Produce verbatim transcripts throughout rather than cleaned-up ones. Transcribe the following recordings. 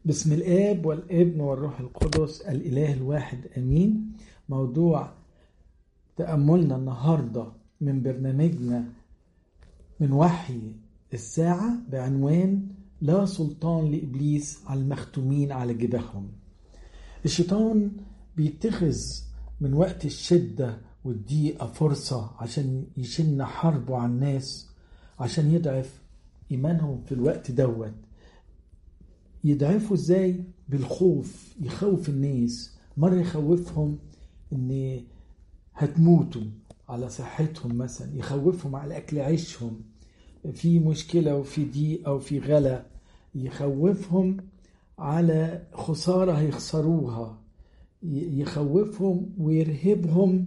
بسم الآب والابن والروح القدس الإله الواحد أمين. موضوع تأملنا النهاردة من برنامجنا من وحي الساعة بعنوان لا سلطان لإبليس على المختومين على جبههم. الشيطان بيتخذ من وقت الشدة والضيقة فرصة عشان يشن حربه على الناس، عشان يضعف إيمانهم في الوقت دوت. يضعفوا ازاي؟ بالخوف، يخوف الناس. مرة يخوفهم ان هتموتوا على صحتهم، مثلا يخوفهم على اكل عيشهم في مشكلة وفي ضيقة وفي غلا، يخوفهم على خسارة هيخسروها، يخوفهم ويرهبهم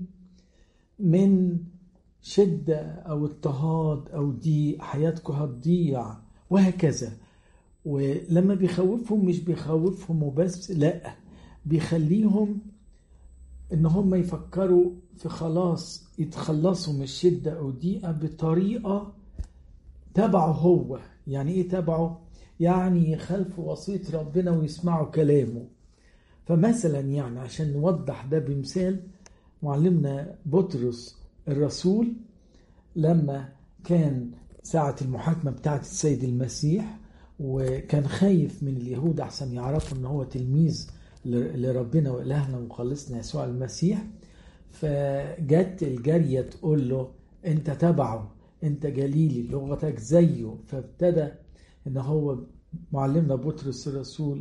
من شدة او اضطهاد او ضيق، حياتكم هتضيع وهكذا. ولما بيخوفهم مش بيخوفهم وبس، لا، بيخليهم ان هم يفكروا في خلاص يتخلصوا من الشدة او ضيقة بطريقة تبعه هو. يعني ايه تبعه؟ يعني يخالفوا وصية ربنا ويسمعوا كلامه. فمثلا يعني عشان نوضح ده بمثال، معلمنا بطرس الرسول لما كان ساعة المحاكمة بتاعت السيد المسيح، وكان خايف من اليهود عشان يعرفوا ان هو تلميذ لربنا وإلهنا ومخلصنا يسوع المسيح، فجت الجارية تقول له انت تبعه، انت جليلي، لغتك زيه. فابتدى ان هو معلمنا بطرس الرسول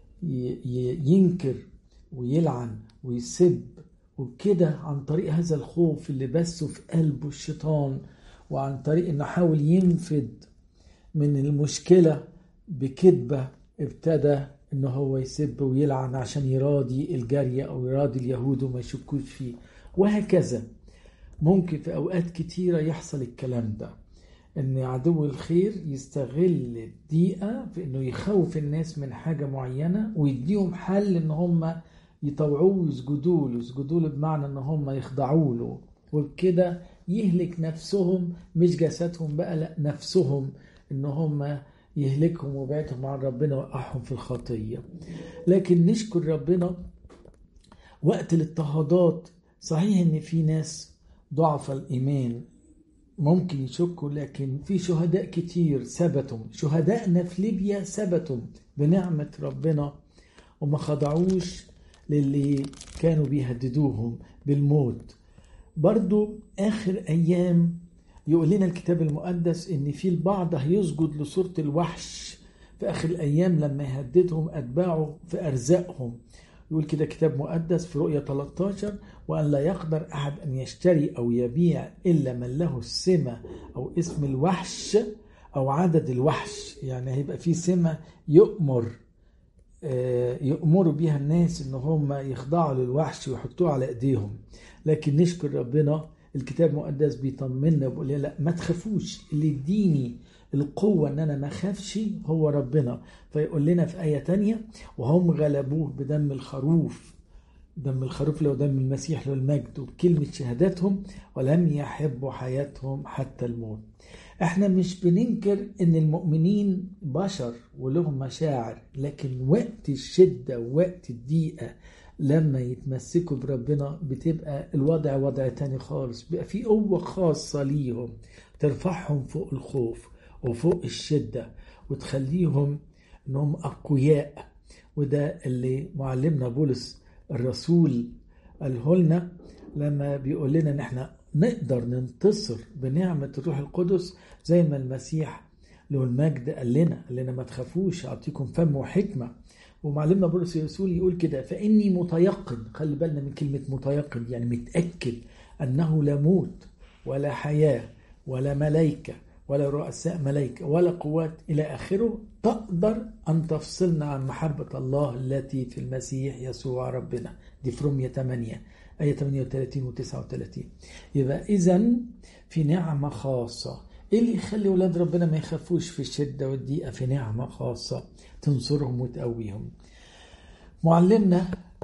ينكر ويلعن ويسب وكده، عن طريق هذا الخوف اللي بثه في قلبه الشيطان، وعن طريق انه حاول ينفد من المشكلة بكذبة. ابتدى انه هو يسب ويلعن عشان يراضي الجارية او يراضي اليهود وما يشكوش فيه، وهكذا. ممكن في اوقات كتيرة يحصل الكلام ده، ان عدو الخير يستغل الضيقة في انه يخوف الناس من حاجة معينة ويديهم حل ان هم يطوعوه ويسجدوا له. يسجدوا له بمعنى ان هم يخضعوا له، وبكده يهلك نفسهم، مش جسدهم بقى، لا، نفسهم، ان هم يهلكهم وبعدهم عن ربنا وقعهم في الخطية. لكن نشكر ربنا وقت الاضطهادات. صحيح ان في ناس ضعف الايمان ممكن يشكوا، لكن في شهداء كتير ثبتوا. شهدائنا في ليبيا ثبتوا بنعمة ربنا وما خضعوش للي كانوا بيهددوهم بالموت. برضو آخر أيام يقول لنا الكتاب المقدس إن في البعض هيسجد لصورة الوحش في آخر الأيام لما يهددهم أتباعه في أرزاقهم. يقول كده كتاب مقدس في رؤية ثلاثة عشر: وأن لا يقدر أحد أن يشتري أو يبيع إلا من له السمة أو اسم الوحش أو عدد الوحش. يعني هيبقى في سمة يؤمر يؤمروا بيها الناس إن هم يخضعوا للوحش ويحطوه على إيديهم. لكن نشكر ربنا، الكتاب المقدس بيطمنا وبيقول لنا لا، ما تخافوش، اللي يديني القوة ان انا ما خافش هو ربنا. فيقول لنا في آية تانية: وهم غلبوه بدم الخروف، دم الخروف لو دم المسيح له المجد، وبكلمة شهادتهم، ولم يحبوا حياتهم حتى الموت. احنا مش بننكر ان المؤمنين بشر ولهم مشاعر، لكن وقت الشدة ووقت الضيقة لما يتمسكوا بربنا بتبقى الوضع وضع تاني خالص. بيبقى في قوة خاصة ليهم ترفعهم فوق الخوف وفوق الشدة وتخليهم انهم اقوياء. وده اللي معلمنا بولس الرسول قاله لنا لما بيقول لنا ان احنا نقدر ننتصر بنعمة الروح القدس، زي ما المسيح له المجد قال لنا قال لنا ما تخافوش، اعطيكم فم وحكمة. ومعلمنا بولس الرسول يقول كده: فإني متيقن. خلي بالنا من كلمة متيقن، يعني متأكد أنه لا موت ولا حياة ولا ملائكة ولا رؤساء ملائكة ولا قوات إلى آخره تقدر أن تفصلنا عن محبة الله التي في المسيح يسوع ربنا. دي في رومية ثمانية آية ثمانية وثلاثين و تسعة وثلاثين. يبقى إذن في نعمة خاصة. إيه اللي يخلي ولاد ربنا ما يخافوش في الشدة والضيقة؟ في نعمة خاصة تنصرهم وتقويهم. معلمنا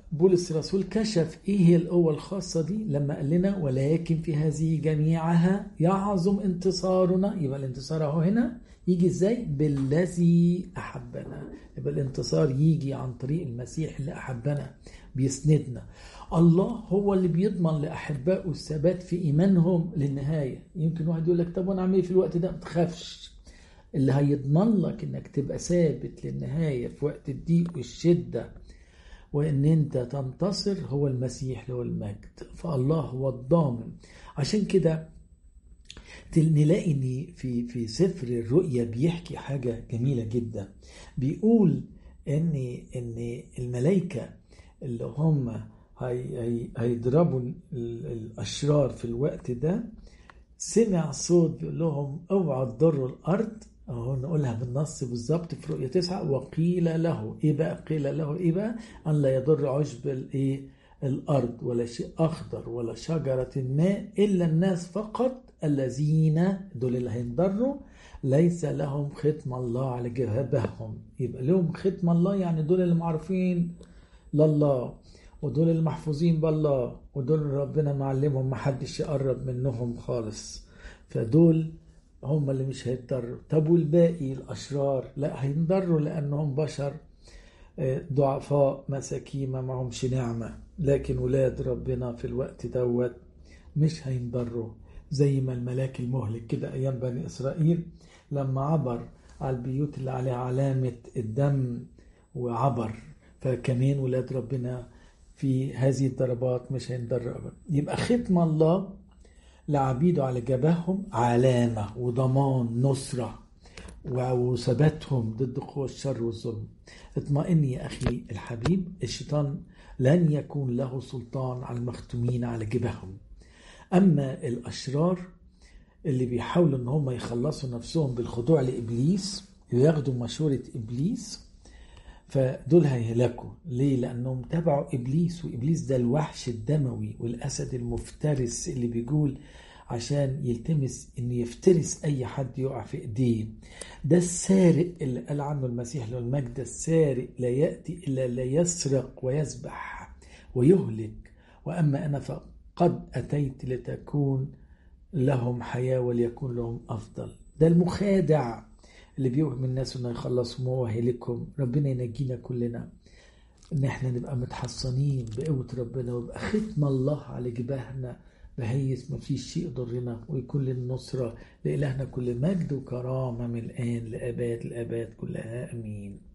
بولس الرسول كشف ايه هي القوة الخاصة دي لما قال لنا ولكن في هذه جميعها يعظم انتصارنا. يبقى الانتصار اهو هنا يجي ازاي؟ بالذي احبنا. يبقى الانتصار يجي عن طريق المسيح اللي احبنا بيسندنا. الله هو اللي بيضمن لاحبائه الثبات في ايمانهم للنهاية. يمكن واحد يقول لك طب وانا اعمل ايه في الوقت ده؟ ما تخافش، اللي هيضمن لك انك تبقى ثابت للنهاية في وقت الضيق والشدة وان انت تنتصر هو المسيح له المجد. فالله هو الضامن. عشان كده نلاقي ان في في سفر الرؤيا بيحكي حاجة جميلة جدا. بيقول ان ان الملائكة اللي هم هي هي هيضربوا الاشرار في الوقت ده سمع صوت بيقول لهم اوعوا تضروا الارض. اهو نقولها بالنص بالظبط في رؤية تسعة. وقيل له ايه بقى؟ قيل له ايه بقى؟ ان لا يضر عشب الايه الارض ولا شيء اخضر ولا شجرة ماء الا الناس فقط الذين دول اللي هينضروا ليس لهم ختم الله على جبههم. يبقى لهم ختم الله يعني دول اللي معروفين لله ودول اللي محفوظين بالله ودول ربنا معلمهم محدش يقرب منهم خالص. فدول هم اللي مش هيتضروا. طب والباقي الأشرار لا هينضروا لأنهم بشر ضعفاء مساكين ما معهمش نعمة. لكن ولاد ربنا في الوقت دوت مش هينضروا زي ما الملاك المهلك كده أيام بني إسرائيل لما عبر على البيوت اللي عليها علامة الدم وعبر. فكمان ولاد ربنا في هذه الضربات مش هينضروا أبدا. يبقى ختم الله لعبيده على جبههم علامة وضمان نصرة وثباتهم ضد قوى الشر والظلم. اطمئن يا أخي الحبيب، الشيطان لن يكون له سلطان على المختومين على جبههم. أما الأشرار اللي بيحاولوا ان هم يخلصوا نفسهم بالخضوع لإبليس وياخدوا مشورة إبليس فدول هيهلكوا. ليه؟ لأنهم تبعوا إبليس، وإبليس ده الوحش الدموي والأسد المفترس اللي بيقول عشان يلتمس إن يفترس أي حد يقع في إيديه. ده السارق اللي قال عنه المسيح له المجد، السارق لا يأتي إلا لا يسرق ويذبح ويهلك، وأما أنا فقد أتيت لتكون لهم حياة وليكون لهم أفضل. ده المخادع اللي بيوهم الناس انه يخلصهم وهو هيلكهم. ربنا ينجينا كلنا ان احنا نبقى متحصنين بقوة ربنا ويبقى ختم الله على جباهنا بحيث ما فيش شيء ضرنا، ويكون للنصرة لإلهنا كل مجد وكرامة من الآن لأباد الآباد كلها. أمين.